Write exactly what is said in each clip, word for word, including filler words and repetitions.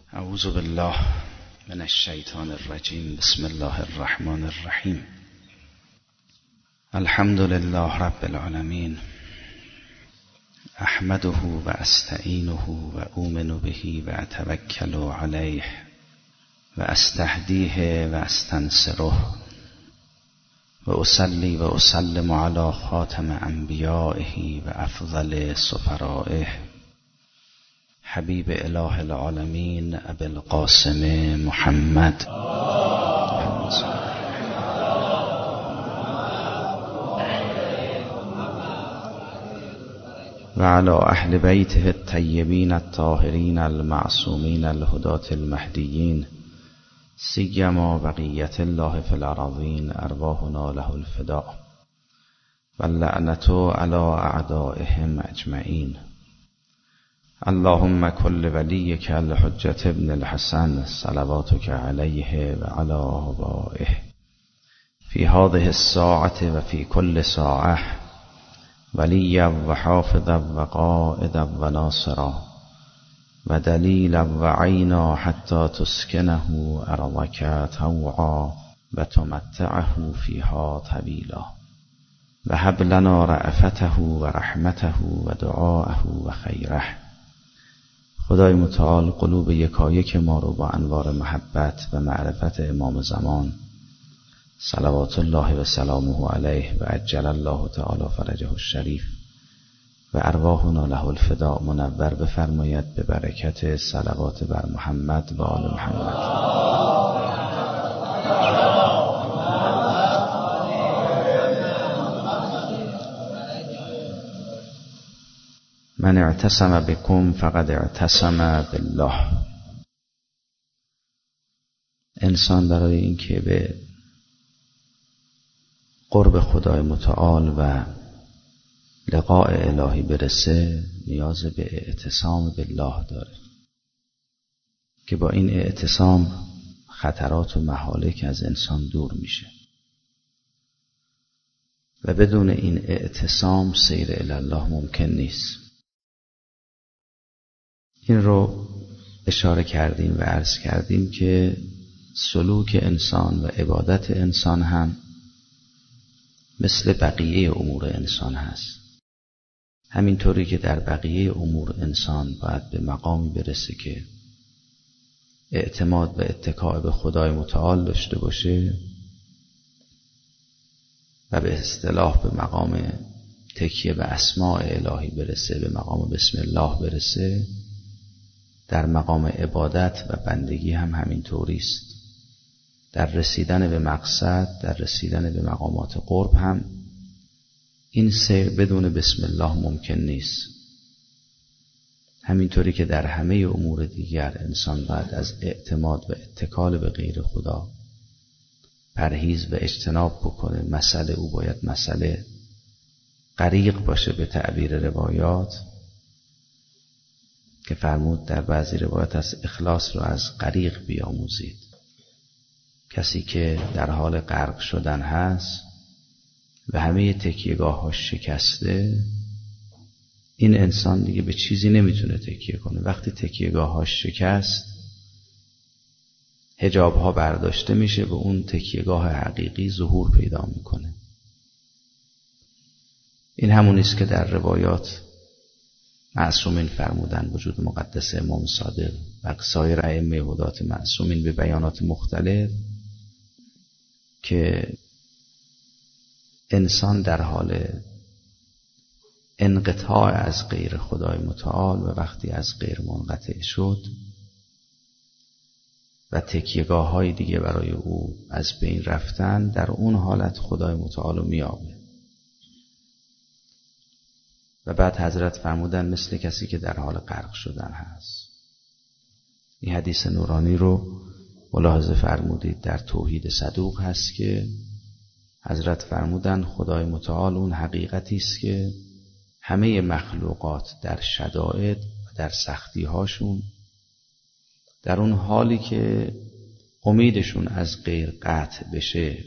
اعوذ بالله من الشیطان الرجیم. بسم الله الرحمن الرحیم. الحمد لله رب العالمین. احمده و استعینه و اؤمن به و اتوکل علیه و استهدیه و استنصره و اصلی و اسلم علی خاتم انبیائه و افضل سفرائه حبیب اله العالمین ابی القاسم محمد و علی اهل بیته الطیبین الطاهرین المعصومین الهداة المهدیین سیما بقیة الله فی الارضین ارواحنا له الفداء و اللعنة علی اعدائهم اجمعین. اللهم كل وليك الحجة ابن الحسن صلواتك عليه وعلى آبائه في هذه الساعة وفي كل ساعة وليا وحافظا وقائدا وناصرا ودليلا وعينا حتى تسكنه أرضك طوعا وتمتعه فيها طويلا وهب لنا رأفته ورحمته ودعاءه وخيره. خدای متعال قلوب یکایک ما رو با انوار محبت و معرفت امام زمان صلوات الله و سلامه علیه و عجل الله تعالی فرجه الشریف و ارواحنا له الفداء منور بفرماید به برکت صلوات بر محمد و آل محمد. من اعتصم بكم فقد اعتصم بالله. انسان برای اینکه به قرب خدای متعال و لقاء الهی برسه نیاز به اعتصام بالله داره که با این اعتصام خطرات و مهالک از انسان دور میشه و بدون این اعتصام سیر الی الله ممکن نیست. این رو اشاره کردیم و عرض کردیم که سلوک انسان و عبادت انسان هم مثل بقیه امور انسان هست. همینطوری که در بقیه امور انسان باید به مقامی برسه که اعتماد و اتکاء به خدای متعال داشته باشه و به اصطلاح به مقام تکیه به اسماء الهی برسه، به مقام بسم الله برسه. در مقام عبادت و بندگی هم همین طوری است. در رسیدن به مقصد، در رسیدن به مقامات قرب هم این سیر بدون بسم الله ممکن نیست. همینطوری که در همه امور دیگر انسان باید از اعتماد و اتکال به غیر خدا پرهیز و اجتناب بکنه. مسئله او باید مسئله غریق باشه به تعبیر روایات که فرمود در بعضی روایت از اخلاص رو از غریق بیاموزید. کسی که در حال غرق شدن هست و همه تکیهگاه ها شکسته، این انسان دیگه به چیزی نمیتونه تکیه کنه. وقتی تکیهگاه ها شکست، حجاب ها برداشته میشه و اون تکیهگاه حقیقی ظهور پیدا میکنه. این همونیست که در روایات معصومین فرمودن، وجود مقدس امام صادق و سایر ائمه هدات معصومین به بیانات مختلف، که انسان در حال انقطاع از غیر خدای متعال و وقتی از غیر منقطع شد و تکیهگاه های دیگه برای او از بین رفتن، در اون حالت خدای متعال رو میابه. و بعد حضرت فرمودن مثل کسی که در حال غرق شدن هست. این حدیث نورانی رو ملاحظه فرمودید در توحید صدوق هست که حضرت فرمودن خدای متعال اون حقیقتی است که همه مخلوقات در شدائد و در سختی هاشون، در اون حالی که امیدشون از غیر قطع بشه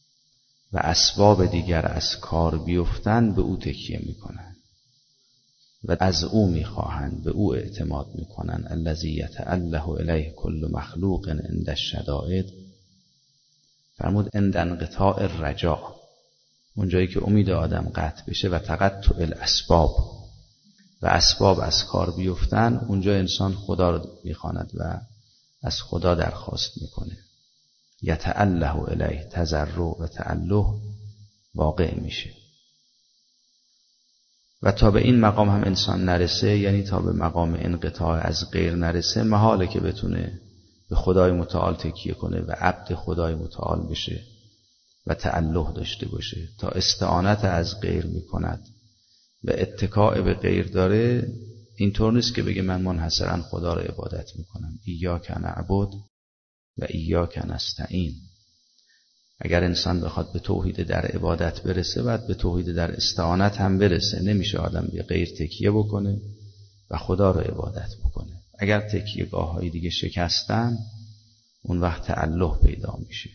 و اسباب دیگر از کار بیفتن، به او تکیه میکنن. و از او میخواهند، به او اعتماد میکنند. الذی یتأله الیه کل مخلوق عند الشدائد. فرمود عند انقطاع الرجاء، اونجایی که امید آدم قطع بشه و تقطع الاسباب و اسباب از کار بیفتن، اونجا انسان خدا رو میخواند و از خدا درخواست میکنه. یتأله الیه، تضرع و تأله واقع میشه. و تا به این مقام هم انسان نرسه، یعنی تا به مقام انقطاع از غیر نرسه، محاله که بتونه به خدای متعال تکیه کنه و عبد خدای متعال بشه و تأله داشته باشه. تا استعانت از غیر میکند و اتکاء به غیر داره، اینطور نیست که بگه من منحصرا خدا رو عبادت میکنم. ایاک نعبد و ایاک نستعین. اگر انسان بخواد به توحید در عبادت برسه، باید به توحید در استعانت هم برسه. نمیشه آدم به غیر تکیه بکنه و خدا رو عبادت بکنه. اگر تکیه گاه های دیگه شکستن، اون وقت تأله پیدا میشه.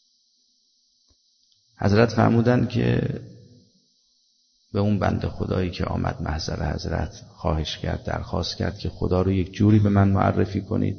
حضرت فرمودن که به اون بنده خدایی که آمد محضر حضرت خواهش کرد، درخواست کرد که خدا رو یک جوری به من معرفی کنید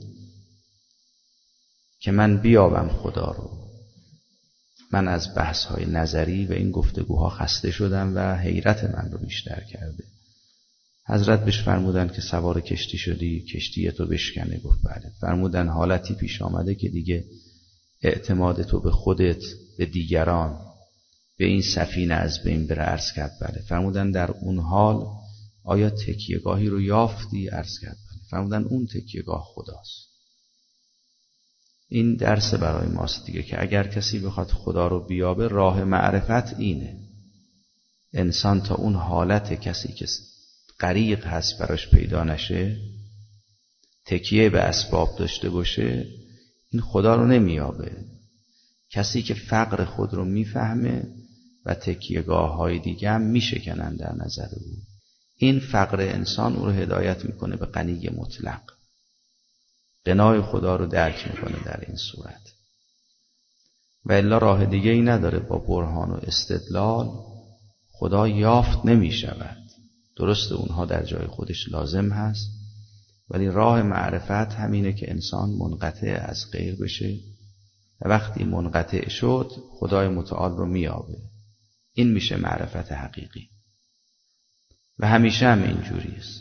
که من بیابم خدا رو. من از بحث های نظری و این گفتگوها خسته شدم و حیرت من رو بیشتر کرده. حضرت بهش فرمودن که سوار کشتی شدی، کشتی تو بشکنه. گفت بله. فرمودن حالتی پیش آمده که دیگه اعتماد تو به خودت، به دیگران، به این سفینه از بین بره. عرض کرد بله. فرمودن در اون حال آیا تکیهگاهی رو یافتی؟ عرض کرد بله. فرمودن اون تکیهگاه خداست. این درس برای ماست دیگه که اگر کسی بخواد خدا رو بیابه، راه معرفت اینه. انسان تا اون حالت کسی که غریق هست براش پیدا نشه، تکیه به اسباب داشته باشه، این خدا رو نمیابه. کسی که فقر خود رو میفهمه و تکیهگاه های دیگه هم میشکنن در نظر او، این فقر انسان او رو هدایت میکنه به غنی مطلق. غنای خدا رو درک میکنه در این صورت. و الا راه دیگه ای نداره. با برهان و استدلال خدا یافت نمیشود. درست اونها در جای خودش لازم هست، ولی راه معرفت همینه که انسان منقطع از غیر بشه و وقتی منقطع شد خدای متعال رو میابه. این میشه معرفت حقیقی و همیشه هم اینجوری است.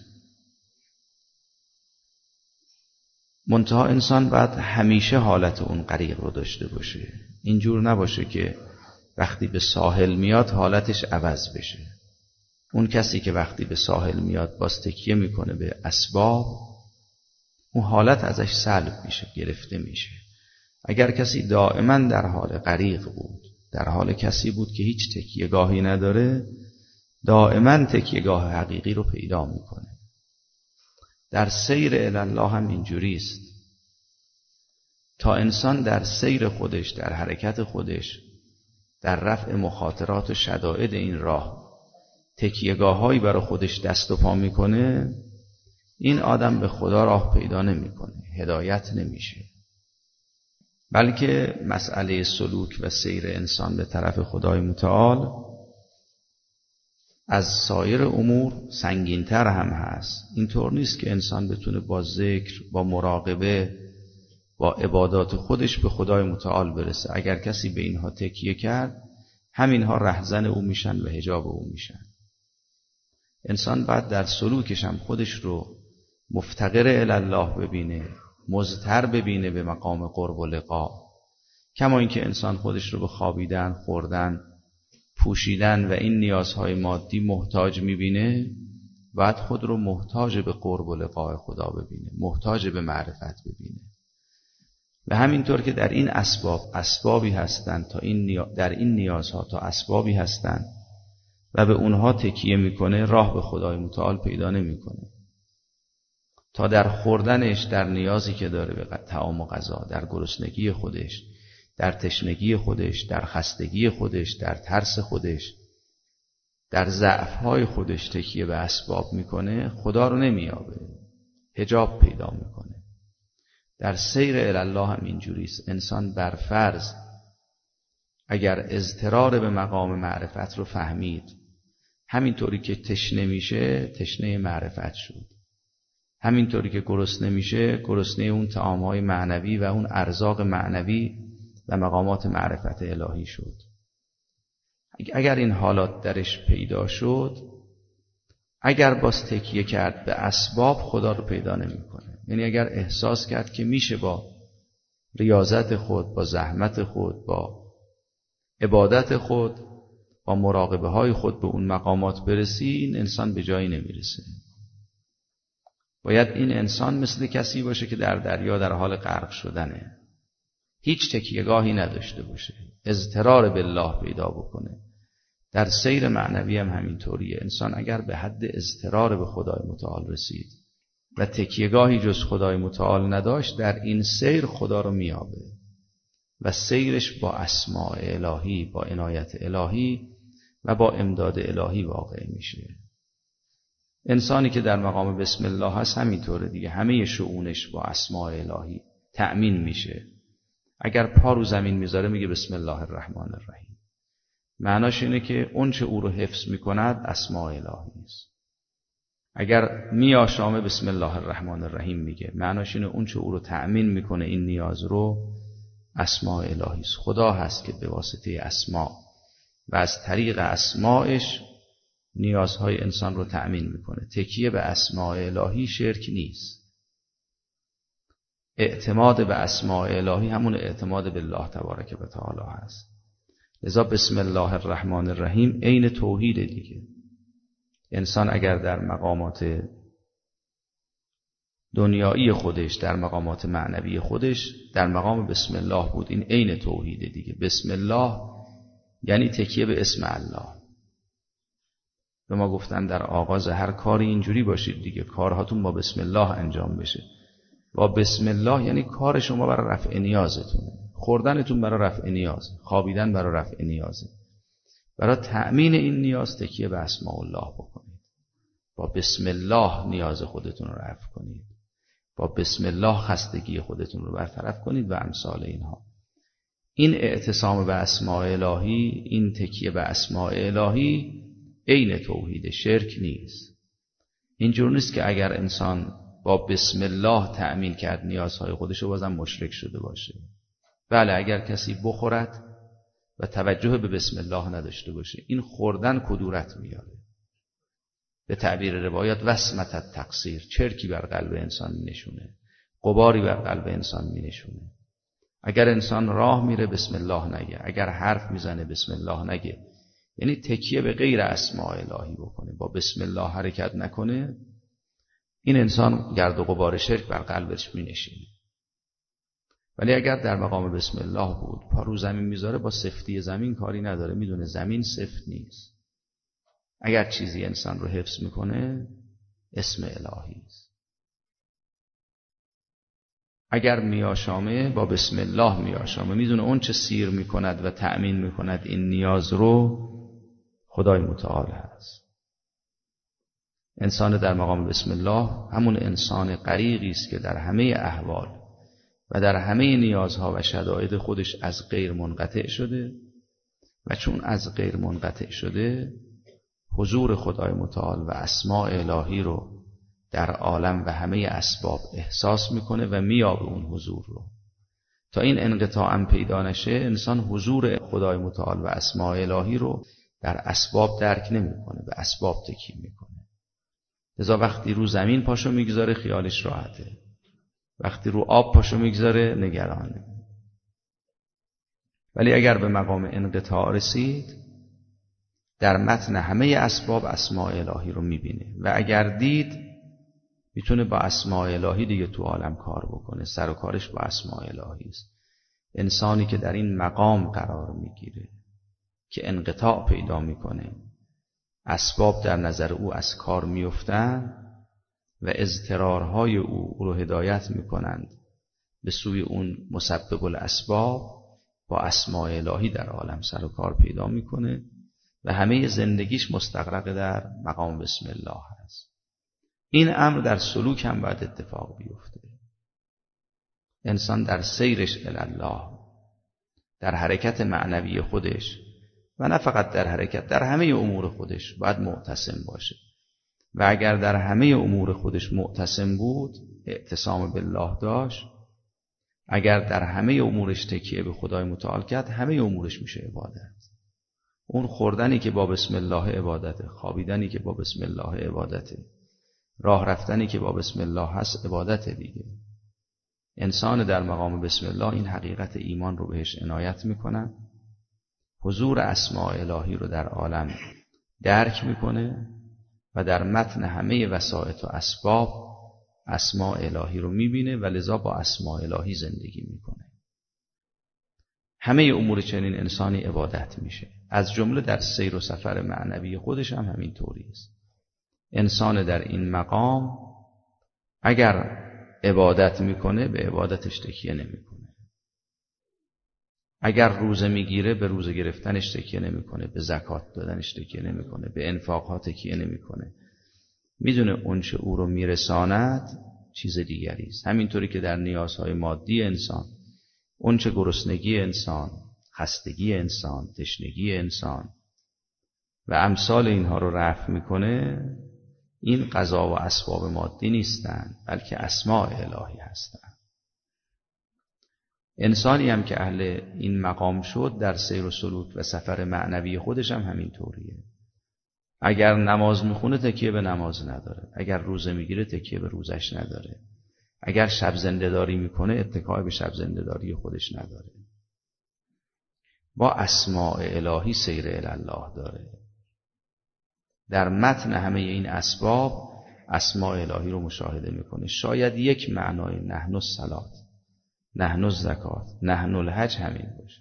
منتها انسان باید همیشه حالت اون غریق رو داشته باشه. اینجور نباشه که وقتی به ساحل میاد حالتش عوض بشه. اون کسی که وقتی به ساحل میاد باز تکیه میکنه به اسباب، اون حالت ازش سلب میشه، گرفته میشه. اگر کسی دائما در حال غریق بود، در حال کسی بود که هیچ تکیهگاهی نداره، دائما تکیهگاه حقیقی رو پیدا میکنه. در سیر الی الله هم اینجوری است. تا انسان در سیر خودش، در حرکت خودش، در رفع مخاطرات و شدائد این راه تکیهگاه‌هایی برای خودش دست و پا میکنه، این آدم به خدا راه پیدا نمیکنه، هدایت نمیشه. بلکه مسئله سلوک و سیر انسان به طرف خدای متعال از سایر امور سنگین‌تر هم هست. اینطور نیست که انسان بتونه با ذکر، با مراقبه، با عبادات خودش به خدای متعال برسه. اگر کسی به اینها تکیه کرد، همینها رهزن او میشن و حجاب او میشن. انسان باید در سلوکش هم خودش رو مفتقر الی الله ببینه، مضطر ببینه به مقام قرب و لقا. کما اینکه انسان خودش رو به خوابیدن، خوردن، پوشیدن و این نیازهای مادی محتاج میبینه، باید خود رو محتاج به قرب و لقاء خدا ببینه، محتاج به معرفت ببینه. و همینطور که در این اسباب اسبابی هستند تا این نیا... در این نیازها تا اسبابی هستند و به اونها تکیه میکنه، راه به خدای متعال پیدا نمیکنه. تا در خوردنش، در نیازی که داره به طعام و غذا، در گرسنگی خودش، در تشنگی خودش، در خستگی خودش، در ترس خودش، در ضعف‌های خودش تکیه به اسباب میکنه، خدا رو نمیابه، حجاب پیدا میکنه. در سیر الی الله هم اینجوریست. انسان بر فرض اگر اضطرار به مقام معرفت رو فهمید همینطوری که تشنه میشه تشنه معرفت شد، همینطوری که گرسنه میشه گرسنه اون طعام‌های معنوی و اون ارزاق معنوی و مقامات معرفت الهی شد. اگر این حالات درش پیدا شد، اگر باز تکیه کرد به اسباب، خدا رو پیدا نمی‌کنه. یعنی اگر احساس کرد که میشه با ریاضت خود، با زحمت خود، با عبادت خود، با مراقبه های خود به اون مقامات برسی، این انسان به جایی نمیرسه. باید این انسان مثل کسی باشه که در دریا در حال غرق شدنه، هیچ تکیه‌گاهی نداشته باشه، اضطرار بالله پیدا بکنه. در سیر معنوی هم همینطوریه. انسان اگر به حد اضطرار به خدای متعال رسید و تکیه‌گاهی جز خدای متعال نداشت، در این سیر خدا رو میابه و سیرش با اسماء الهی، با عنایت الهی و با امداد الهی واقع میشه. انسانی که در مقام بسم الله هست همینطوره دیگه، همه شؤونش با اسماء الهی تأمین میشه. اگر پا رو زمین میذاره میگه بسم الله الرحمن الرحیم. معناش اینه که اون چه او رو حفظ میکند اسماء الهی است. اگر میآشامه بسم الله الرحمن الرحیم میگه، معناش اینه اون چه او رو تأمین میکنه این نیاز رو اسماء الهی است. خدا هست که به واسطه اسماء و از طریق اسماءش نیازهای انسان رو تأمین میکنه. تکیه به اسماء الهی شرک نیست. اعتماد به اسماء الهی همون اعتماد به الله تبارک و تعالی هست. لذا بسم الله الرحمن الرحیم عین توحید دیگه. انسان اگر در مقامات دنیایی خودش، در مقامات معنوی خودش در مقام بسم الله بود، این عین توحید دیگه. بسم الله یعنی تکیه به اسم الله. به ما گفتن در آغاز هر کاری اینجوری باشید دیگه، کارهاتون با بسم الله انجام بشه. با بسم الله یعنی کار شما برای رفع نیازتونه، خوردنتون برای رفع نیاز، خوابیدن برای رفع نیازه. برای تأمین این نیاز تکیه به اسماء الله بکنید. با بسم الله نیاز خودتون رو رفع کنید. با بسم الله خستگی خودتون رو برطرف کنید و امثال اینها. این اعتصام به اسماء الهی، این تکیه به اسماء الهی عین توحید، شرک نیست. اینجور نیست که اگر انسان با بسم الله تأمین کرد نیازهای خودش رو بازم مشرک شده باشه. بله، اگر کسی بخورد و توجه به بسم الله نداشته باشه، این خوردن کدورت میاره. به تعبیر روایات وسمت التقصیر، چرکی بر قلب انسان می نشونه، غباری بر قلب انسان می نشونه. اگر انسان راه میره بسم الله نگه، اگر حرف میزنه بسم الله نگه، یعنی تکیه به غیر اسماء الهی بکنه، با بسم الله حرکت نکنه، این انسان گرد و غبار شرک بر قلبش می نشینه. ولی اگر در مقام بسم الله بود، پا رو زمین میذاره، با سفتی زمین کاری نداره، میدونه زمین سفت نیست. اگر چیزی انسان رو حفظ میکنه اسم الهی است. اگر میاشامه با بسم الله میاشامه، میدونه اون چه سیر میکند و تأمین میکند این نیاز رو خدای متعال هست. انسان در مقام بسم الله همون انسان غریقی است که در همه احوال و در همه نیازها و شدائد خودش از غیر منقطع شده و چون از غیر منقطع شده حضور خدای متعال و اسماء الهی رو در عالم و همه اسباب احساس میکنه و میابه اون حضور رو. تا این انقطاع هم پیدا نشه، انسان حضور خدای متعال و اسماء الهی رو در اسباب درک نمیکنه، به اسباب تکیه میکنه. لذا وقتی رو زمین پاشو میگذاره خیالش راحته، وقتی رو آب پاشو میگذاره نگرانه. ولی اگر به مقام انقطاع رسید، در متن همه اسباب اسماء الهی رو میبینه و اگر دید میتونه با اسماء الهی دیگه تو عالم کار بکنه. سر و کارش با اسماء الهی است. انسانی که در این مقام قرار میگیره که انقطاع پیدا میکنه، اسباب در نظر او از کار میفتن و اضطرارهای او او رو هدایت میکنند به سوی اون مسبب الاسباب، با اسماء الهی در عالم سر و کار پیدا میکنه و همه زندگیش مستغرق در مقام بسم الله هست. این امر در سلوک هم باید اتفاق بیفته. انسان در سیرش الی الله، در حرکت معنوی خودش و نه فقط در حرکت، در همه امور خودش باید معتصم باشه. و اگر در همه امور خودش معتصم بود، اعتصام بالله داشت، اگر در همه امورش تکیه به خدای متعال کرد، همه امورش میشه عبادت. اون خوردنی که با بسم الله عبادته، خوابیدنی که با بسم الله عبادته، راه رفتنی که با بسم الله هست عبادت دیگه. انسان در مقام بسم الله این حقیقت ایمان رو بهش عنایت میکنه، حضور اسماء الهی رو در عالم درک میکنه و در متن همه وسائط و اسباب اسماء الهی رو میبینه و لذا با اسماء الهی زندگی میکنه. همه امور چنین انسانی عبادت میشه، از جمله در سیر و سفر معنوی خودش هم همین طوری است. انسان در این مقام اگر عبادت میکنه به عبادتش تکیه نمیکنه، اگر روزه میگیره به روزه گرفتنش تکیه نمیکنه، به زکات دادنش تکیه نمیکنه، به انفاقها تکیه نمیکنه. میدونه اونچه او رو میرساند چیز دیگری است. همینطوری که در نیازهای مادی انسان، اونچه گرسنگی انسان، خستگی انسان، تشنگی انسان و امثال اینها رو رفع میکنه، این غذا و اسباب مادی نیستند، بلکه اسماء الهی هستند. انسانی هم که اهل این مقام شد در سیر و سلوک و سفر معنوی خودش هم همین طوریه. اگر نماز میخونه تکیه به نماز نداره، اگر روزه میگیره تکیه به روزش نداره، اگر شب زنده‌داری میکنه اتکای به شب زنده‌داری خودش نداره. با اسماء الهی سیر الی الله داره. در متن همه این اسباب اسماء الهی رو مشاهده میکنه. شاید یک معنای نحن الصلات، نحن الزکات، نحن الحج همین باشه.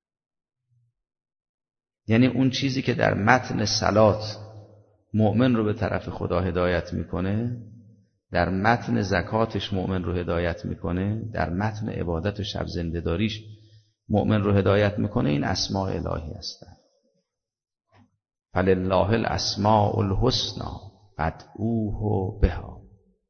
یعنی اون چیزی که در متن صلات مؤمن رو به طرف خدا هدایت میکنه، در متن زکاتش مؤمن رو هدایت میکنه، در متن عبادت و شب زنده‌داریش مؤمن رو هدایت میکنه، این اسماء الهی هستند. فلله الاسماء الحسنی فادعوه بها.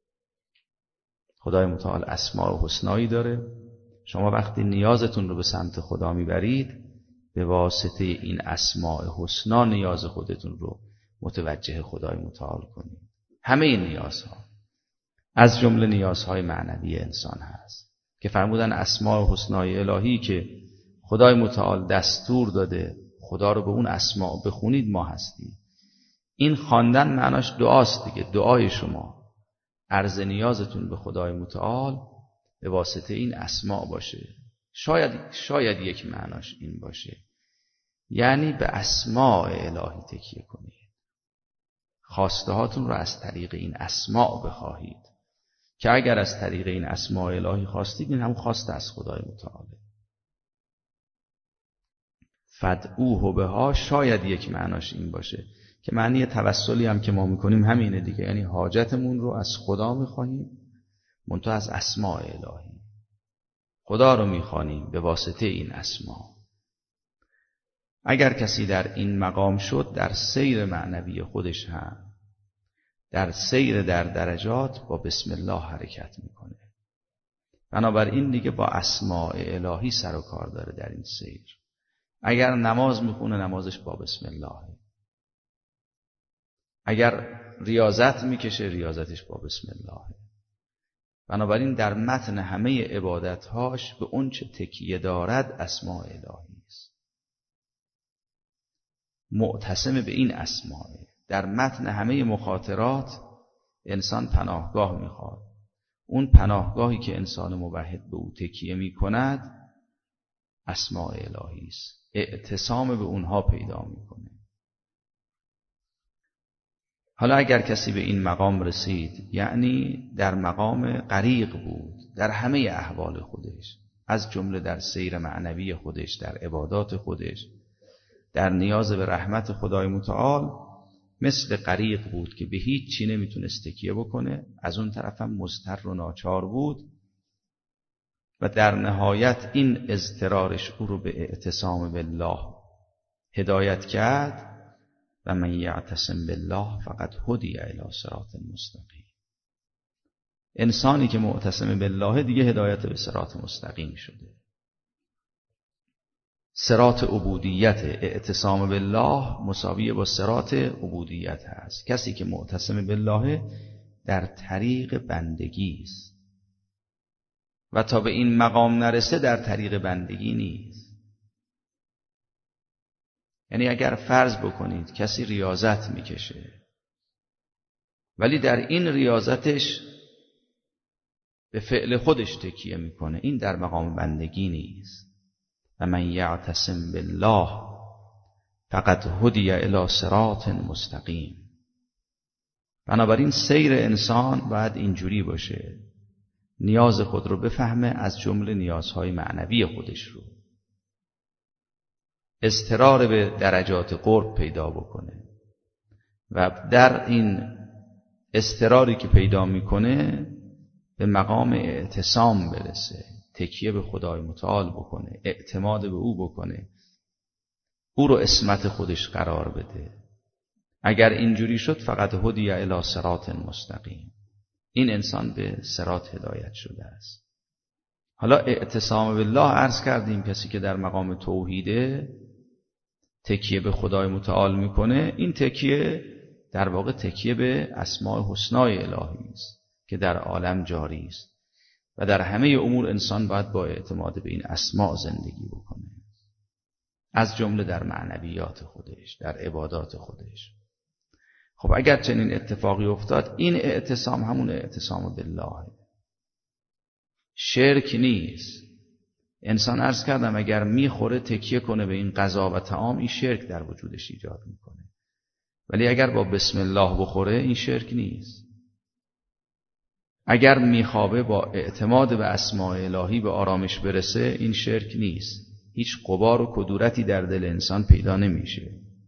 خدای متعال اسماء حسنایی داره. شما وقتی نیازتون رو به سمت خدا میبرید، به واسطه این اسماء حسنا نیاز خودتون رو متوجه خدای متعال کنید. همه این نیازها از جمله نیازهای معنوی انسان هست که فرمودن اسماء حسنای الهی که خدای متعال دستور داده خدا رو به اون اسماء بخونید ما هستیم. این خواندن معناش دعاست دیگه، دعای شما عرض نیازتون به خدای متعال به واسطه این اسماء باشه. شاید شاید یک معناش این باشه، یعنی به اسماء الهی تکیه کنید، خواسته هاتون رو از طریق این اسماء بخواهید که اگر از طریق این اسماء الهی خواستید این هم خواسته از خدای متعاله. فدعوه بها شاید یک معناش این باشه که معنی توسلی هم که ما میکنیم همینه دیگه، یعنی حاجتمون رو از خدا میخواهیم منتها از اسماء الهی. خدا رو میخوانیم به واسطه این اسما. اگر کسی در این مقام شد در سیر معنوی خودش هم در سیر در درجات با بسم الله حرکت میکنه. بنابراین دیگه با اسماء الهی سر و کار داره در این سیر. اگر نماز میخونه نمازش با بسم الله، اگر ریاضت میکشه ریاضتش با بسم الله. بنابراین در متن همه عبادتهاش به اون چه تکیه دارد اسماء الهی است، معتصم به این اسماء. در متن همه مخاطرات انسان پناهگاه میخواد. اون پناهگاهی که انسان موحد به او تکیه میکند اسماء الهی است، اعتصام به اونها پیدا میکنه. حالا اگر کسی به این مقام رسید، یعنی در مقام غریق بود در همه احوال خودش، از جمله در سیر معنوی خودش، در عبادات خودش، در نیاز به رحمت خدای متعال، مثل غریق بود که به هیچ چی نمیتونست تکیه بکنه، از اون طرف هم مضطر و ناچار بود و در نهایت این اضطرارش او رو به اعتصام بالله هدایت کرد. و من یعتصم بالله فقد هدی الی صراط مستقیم. انسانی که معتصم بالله دیگه هدایت به صراط مستقیم شده. صراط عبودیت، اعتصام بالله مساوی با صراط عبودیت هست. کسی که معتصم بالله در طریق بندگی است و تا به این مقام نرسه در طریق بندگی نیست. یعنی اگر فرض بکنید کسی ریاضت میکشه ولی در این ریاضتش به فعل خودش تکیه میکنه، این در مقام بندگی نیست. و من یعتصم بالله فقد هدی الی صراط مستقیم. بنابراین سیر انسان باید اینجوری باشه، نیاز خود رو بفهمه، از جمله نیازهای معنوی خودش رو، اضطرار به درجات قرب پیدا بکنه و در این اضطراری که پیدا میکنه به مقام اعتصام برسه، تکیه به خدای متعال بکنه، اعتماد به او بکنه، او رو عصمت خودش قرار بده. اگر اینجوری شد فقط هدی الی صراط مستقیم، این انسان به صراط هدایت شده است. حالا اعتصام بالله عرض کردیم کسی که در مقام توحیده تکیه به خدای متعال میکنه، این تکیه در واقع تکیه به اسماء حسنای الهی است که در عالم جاری است و در همه امور انسان باید با اعتماد به این اسماء زندگی بکنه، از جمله در معنویات خودش، در عبادات خودش. خب اگر چنین اتفاقی افتاد، این اعتصام همون اعتصام بالله، شرک نیست. انسان عرض کردم اگر میخوره تکیه کنه به این غذا و طعام، این شرک در وجودش ایجاد میکنه، ولی اگر با بسم الله بخوره این شرک نیست. اگر میخوابه با اعتماد به اسماء الهی به آرامش برسه، این شرک نیست. هیچ غبار و کدورتی در دل انسان پیدا نمیشه.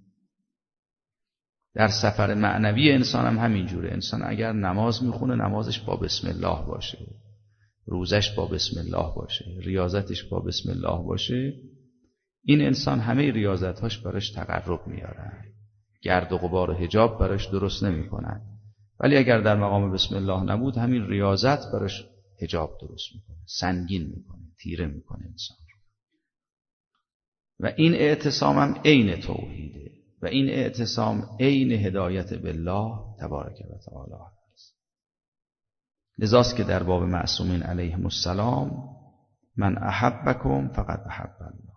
در سفر معنوی انسان هم همینجوره. انسان اگر نماز میخونه نمازش با بسم الله باشه، روزش با بسم الله باشه، ریاضتش با بسم الله باشه، این انسان همه ریاضتهاش براش تقرب میارن، گرد و غبار و حجاب براش درست نمیکنن. ولی اگر در مقام بسم الله نبود، همین ریاضت براش حجاب درست میکنه، سنگین میکنه، تیره میکنه انسان رو. و این اعتصام هم عین توحیده و این اعتصام عین هدایت بالله تبارک و تعالی است. لذاست که در باب معصومین علیهم السلام من احبکم فقد احب الله،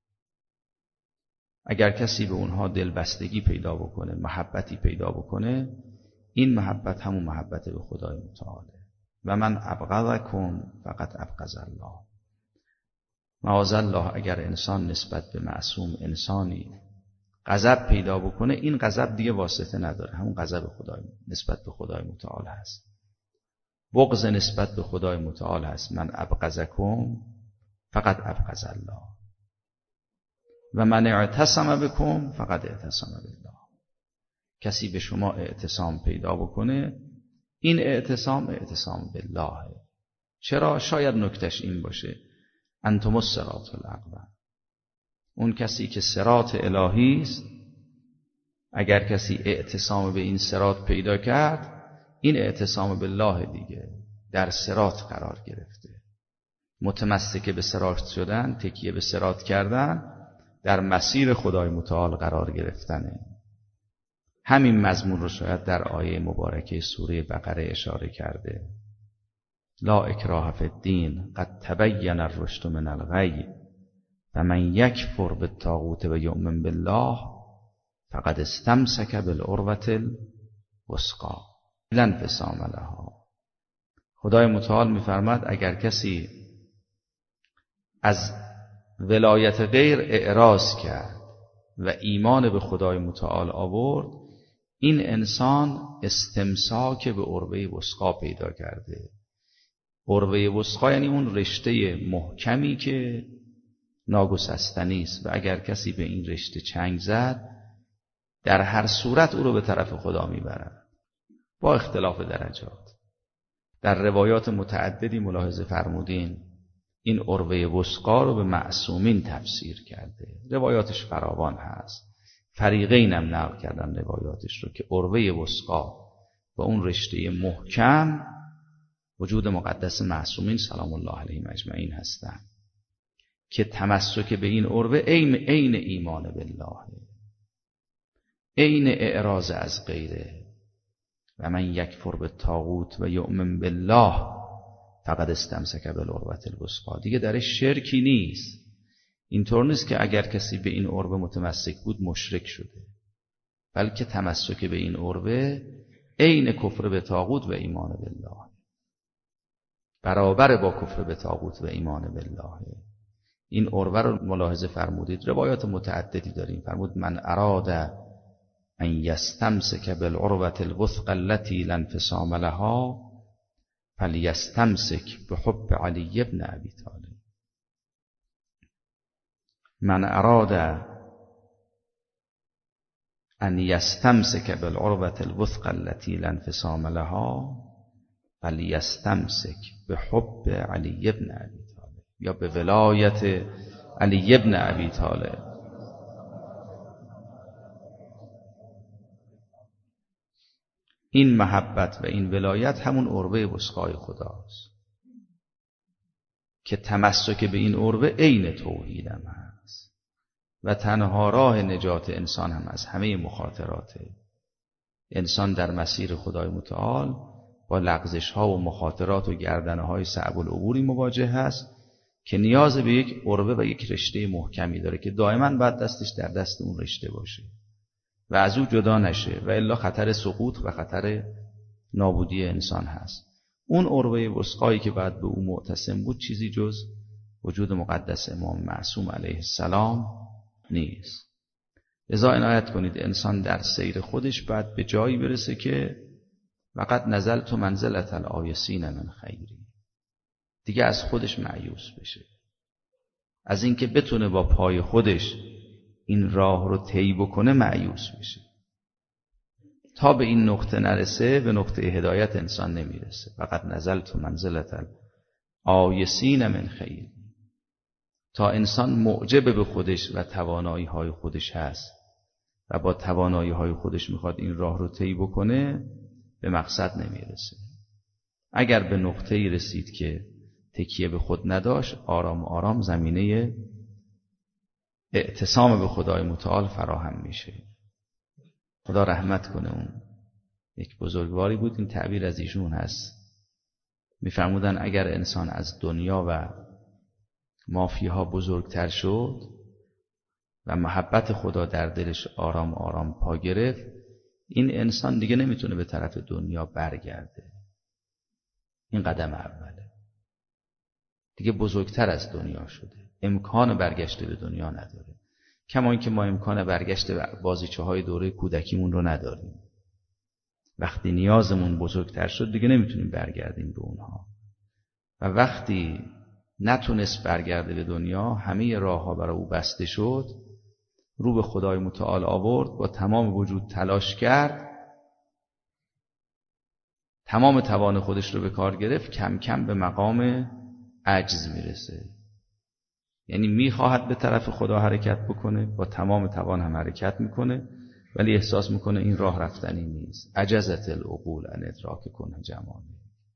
اگر کسی به اونها دلبستگی پیدا بکنه، محبتی پیدا بکنه، این محبت همون محبت به خدای متعاله. و من ابغضکم فقد ابغض الله. معاذ الله اگر انسان نسبت به معصوم انسانی غضب پیدا بکنه، این غضب دیگه واسطه نداره، همون غضب خدای نسبت به خدای متعال هست. بغض نسبت به خدای متعال هست. من ابغضکم فقد ابغض الله و من اعتصم بکم فقد اعتصم بالله. کسی به شما اعتصام پیدا بکنه، این اعتصام اعتصام بالله. چرا؟ شاید نکتش این باشه انتم الصراط الاقوم. اون کسی که صراط الهی است، اگر کسی اعتصام به این صراط پیدا کرد، این اعتصام بالله دیگه، در صراط قرار گرفته. متمسک به صراط شدن، تکیه به صراط کردن، در مسیر خدای متعال قرار گرفتنه. همین مضمون رو شاید در آیه مبارکه سوره بقره اشاره کرده. لا اکراه فی الدین قد تبین الرشد من الغی و من یکفر بالطاغوت و یؤمن بالله فقد استمسک بالعروة الوثقی لا انفصام لها. خدای متعال می‌فرماید اگر کسی از ولایت غیر اعراض کرد و ایمان به خدای متعال آورد، این انسان استمساک به عروه وثقی پیدا کرده. عروه وثقی یعنی اون رشته محکمی که ناگسستنی است و اگر کسی به این رشته چنگ زد، در هر صورت او رو به طرف خدا میبرد، با اختلاف درجات. در روایات متعددی ملاحظه فرمودین این عروه وثقی رو به معصومین تفسیر کرده. روایاتش فراوان هست، فریقین هم نقل کردن روایاتش رو که عروه وثقی و اون رشته محکم وجود مقدس معصومین سلام الله علیهم اجمعین هستند که تمسک به این عربه عین عین ایمان بالله، عین اعراض از غیره. و من یکفر بالطاغوت و یؤمن بالله فقد استمسک بالعروة الوثقی. دیگه درش شرکی نیست. اینطور نیست که اگر کسی به این عربه متمسک بود مشرک شده، بلکه تمسک به این عربه عین کفر به طاغوت و ایمان بالله، برابر با کفر به طاغوت و ایمان بالله. این عربه رو ملاحظه فرمودید، روایات متعددی داریم. فرمود من اراد ان یستمسک بالعروة الوثقی التي لا انفصام لها فلیستمسک بحب علی بن ابی طالب. من اراد ان یستمسک بالعروة الوثقی التي لا انفصام لها فلیستمسک بحب علی بن ابی طالب، یا به ولایت علی بن ابی طالب. این محبت و این ولایت همون عروه وثقای خداست که تمسک به این عروه عین توحید هم هست و تنها راه نجات انسان هم از همه مخاطراته. انسان در مسیر خدای متعال با لغزش ها و مخاطرات و گردنه های صعب العبوری مواجه هست که نیاز به یک عروه و یک رشته محکمی داره که دائما باید دستش در دست اون رشته باشه و از او جدا نشه، و الا خطر سقوط و خطر نابودی انسان هست. اون عروه وثقایی که بعد به او معتصم بود چیزی جز وجود مقدس امام معصوم علیه السلام نیست. لذا عنایت کنید انسان در سیر خودش بعد به جایی برسه که وقد نزلت منزلة الآیسین من خیری، دیگه از خودش مایوس بشه، از اینکه بتونه با پای خودش این راه رو طی بکنه مایوس بشه. تا به این نقطه نرسه به نقطه هدایت انسان نمیرسه. فقط نزلت منزلة الآیسین من خیر. تا انسان معجب به خودش و توانایی های خودش هست و با توانایی های خودش میخواد این راه رو طی بکنه به مقصد نمیرسه. اگر به نقطه‌ای رسید که تکیه به خود نداشت، آرام آرام زمینه اعتصام به خدای متعال فراهم میشه. خدا رحمت کنه. اون یک بزرگواری بود، این تعبیر از ایشون هست، میفرمودن اگر انسان از دنیا و مافیها بزرگتر شد و محبت خدا در دلش آرام آرام پا گرفت، این انسان دیگه نمیتونه به طرف دنیا برگرده. این قدم اوله. دیگه بزرگتر از دنیا شده، امکان برگشت به دنیا نداره. کما اینکه ما امکان برگشت به بازیچه های دوره کودکیمون رو نداریم. وقتی نیازمون بزرگتر شد دیگه نمیتونیم برگردیم به اونها، و وقتی نتونست برگرده به دنیا، همه راه ها برای او بسته شد، رو به خدای متعال آورد، با تمام وجود تلاش کرد، تمام توان خودش رو به کار گرفت، کم کم به مقام عجز میرسه. یعنی میخواهد به طرف خدا حرکت بکنه، با تمام توان هم حرکت میکنه، ولی احساس میکنه این راه رفتنی نیست. عجزت العقول ان ادراک کنه جماله.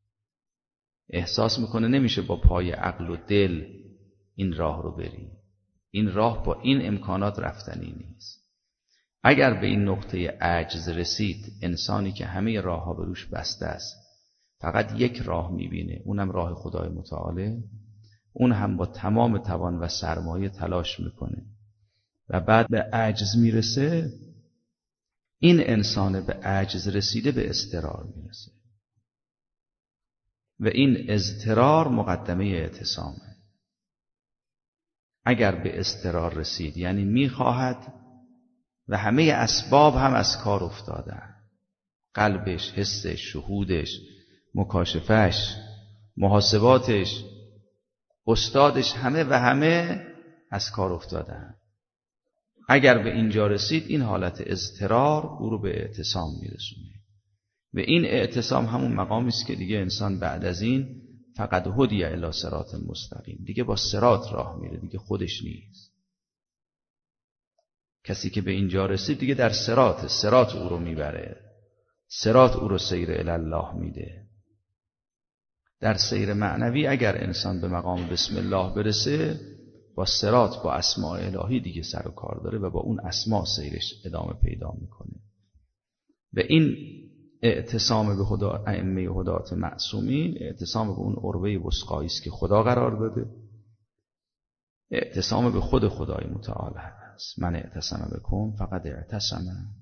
احساس میکنه نمیشه با پای عقل و دل این راه رو بری. این راه با این امکانات رفتنی نیست. اگر به این نقطه عجز رسید، انسانی که همه راه ها به روش بسته است، فقط یک راه میبینه، اونم راه خدای متعاله، اون هم با تمام توان و سرمایه تلاش میکنه و بعد به عجز میرسه، این انسان به عجز رسیده به اضطرار میرسه و این اضطرار مقدمه اعتصامه. اگر به اضطرار رسید یعنی میخواهد و همه اسباب هم از کار افتادن، قلبش، حسش، شهودش، مکاشفش، محاسباتش، استادش، همه و همه از کار افتادن. اگر به اینجا رسید، این حالت اضطرار او رو به اعتصام میرسونه. و این اعتصام همون مقامی است که دیگه انسان بعد از این فقط هدی الی صراط مستقیم، دیگه با صراط راه میره، دیگه خودش نیست. کسی که به اینجا رسید دیگه در صراط، صراط او رو میبره، صراط او رو سیر الی الله میده. در سیر معنوی اگر انسان به مقام بسم الله برسه، با صراط، با اسماء الهی دیگه سر و کار داره و با اون اسماء سیرش ادامه پیدا میکنه. و این اعتصام به خدا، ائمه هدات معصومین، اعتصام به اون عروه وثقایی است که خدا قرار داده، اعتصام به خود خدای متعال هست. من اعتصم بکم فقد اعتصم